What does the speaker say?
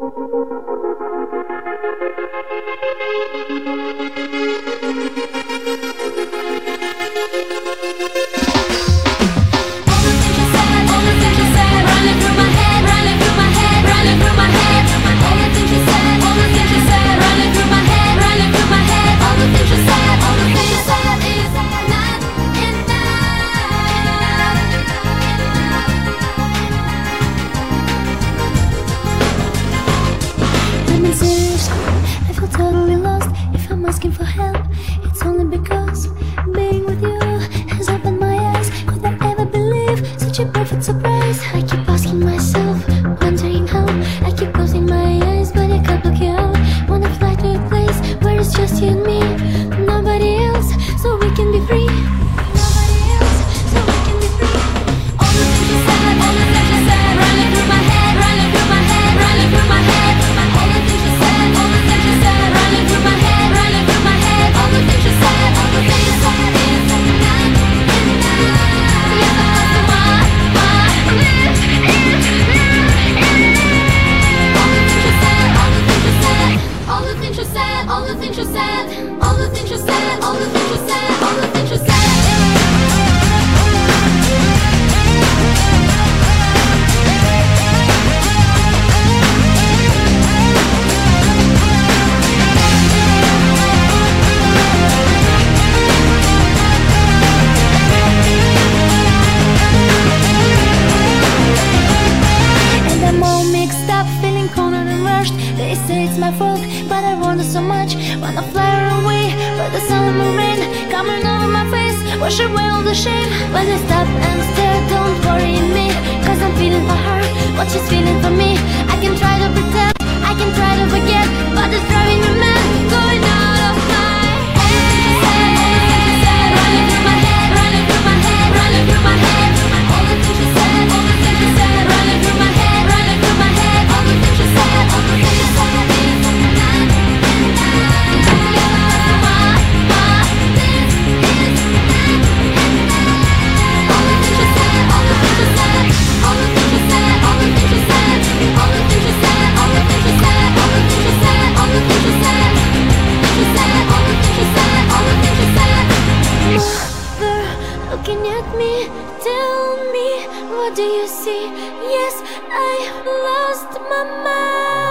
I feel totally lost. If I'm asking for help, it's only because being with you has opened my eyes. Could I ever believe such a perfect surprise? I keep asking myself, wondering how. I keep closing my eyes, but I can't look you out. Wanna fly to a place where it's just you and me, nobody else, so we can be free. Nobody else, so we can be free. All the things you said, all the things you said, running through my head, running through my head, running through my head. All the things you said, all the things you said, running through my head, running through my head. All the things you said, all the things you said, is enough, enough. Yes, I love you, all the things you said, all the things you said, all the things you said, all the things you said, all the things you said. They say it's my fault, but I want it so much. Wanna fly away, but the sun and rain coming over my face, wash away all the shame. When I stop and stare, don't worry me, cause I'm feeling for her what she's feeling for me. I can try to pretend, I can try to forget, but it's driving me mad, going out of my head. Running through my head, running through my head, running through my head. All the things you said, all the things you said, running through my head, running through my head. All the things you said, all the things you said. Looking at me, tell me, what do you see? Yes, I lost my mind.